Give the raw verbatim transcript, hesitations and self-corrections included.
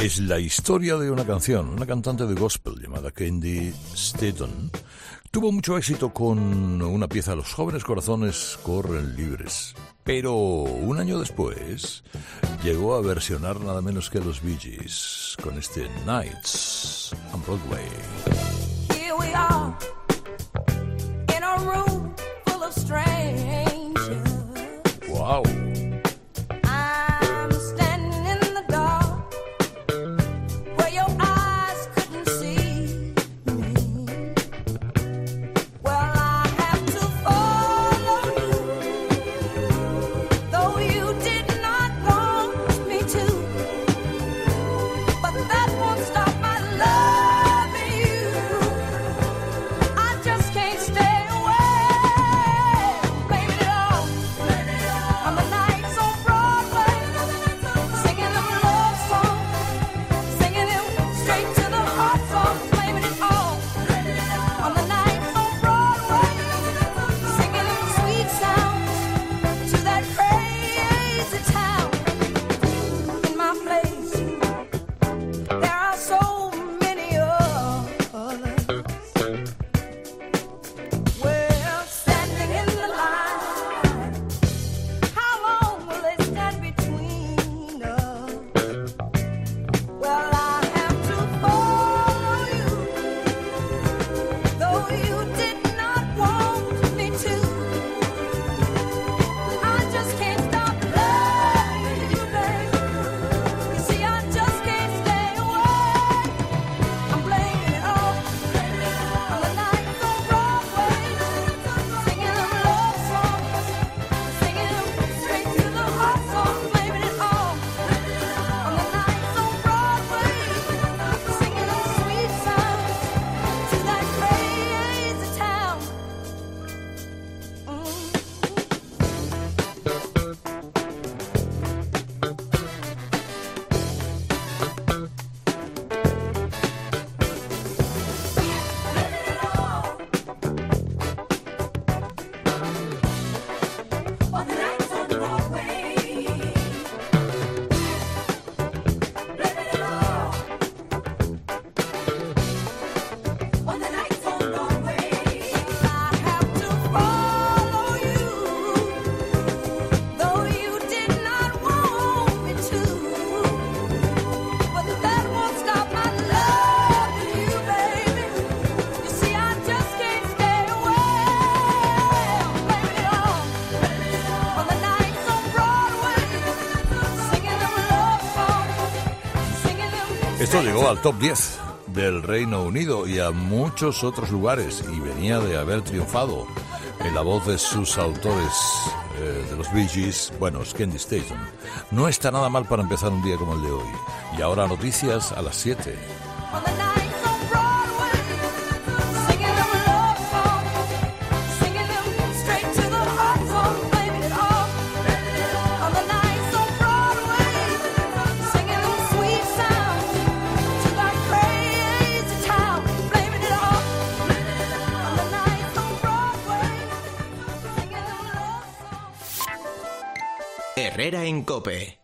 Es la historia de una canción, una cantante de gospel llamada Candy Staton. Tuvo mucho éxito con una pieza Los jóvenes corazones corren libres. Pero un año después llegó a versionar nada menos que los Bee Gees con este Nights on Broadway. Here we are in a room full of strangers. Wow. Esto llegó al top diez del Reino Unido y a muchos otros lugares y venía de haber triunfado en la voz de sus autores eh, de los Bee Gees, bueno, es Candy Staton. No está nada mal para empezar un día como el de hoy. Y ahora noticias a las siete. Herrera en COPE.